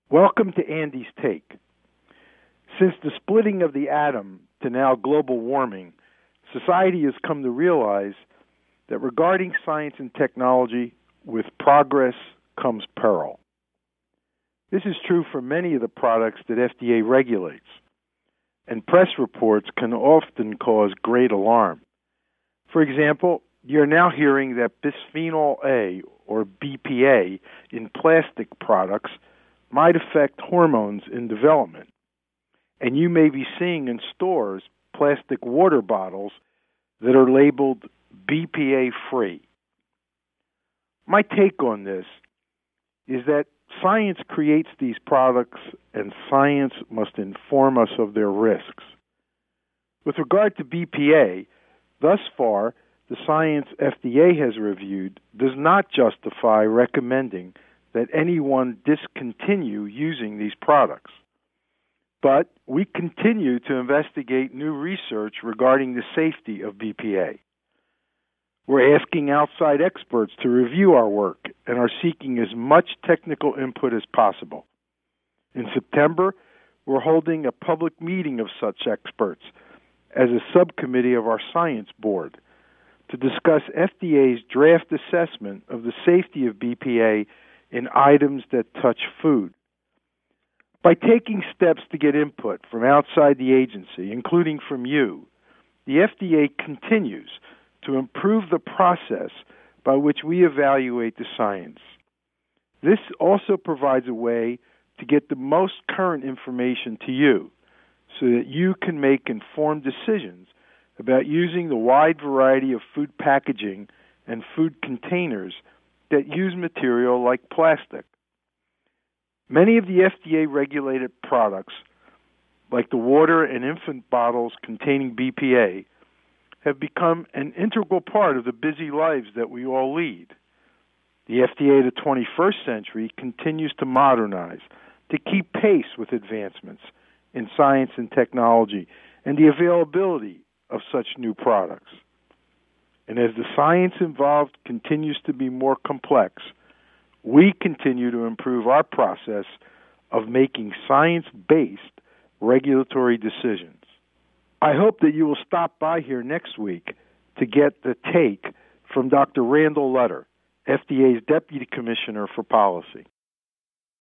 Welcome to Andy's Take. Since the splitting of the atom to now global warming, society has come to realize that regarding science and technology, with progress comes peril. This is true for many of the products that FDA regulates, and press reports can often cause great alarm. For example, you're now hearing that bisphenol A, or BPA, in plastic products might affect hormones in development. And you may be seeing in stores plastic water bottles that are labeled BPA free. My take on this is that science creates these products and science must inform us of their risks. With regard to BPA, thus far, the science FDA has reviewed does not justify recommending that anyone discontinue using these products. But we continue to investigate new research regarding the safety of BPA. We're asking outside experts to review our work and are seeking as much technical input as possible. In September, we're holding a public meeting of such experts as a subcommittee of our science board to discuss FDA's draft assessment of the safety of BPA in items that touch food. By taking steps to get input from outside the agency, including from you, the FDA continues to improve the process by which we evaluate the science. This also provides a way to get the most current information to you so that you can make informed decisions about using the wide variety of food packaging and food containers that use material like plastic. Many of the FDA-regulated products, like the water and infant bottles containing BPA, have become an integral part of the busy lives that we all lead. The FDA of the 21st century continues to modernize, to keep pace with advancements in science and technology and the availability of such new products. And as the science involved continues to be more complex, we continue to improve our process of making science-based regulatory decisions. I hope that you will stop by here next week to get the take from Dr. Randall Lutter, FDA's Deputy Commissioner for Policy.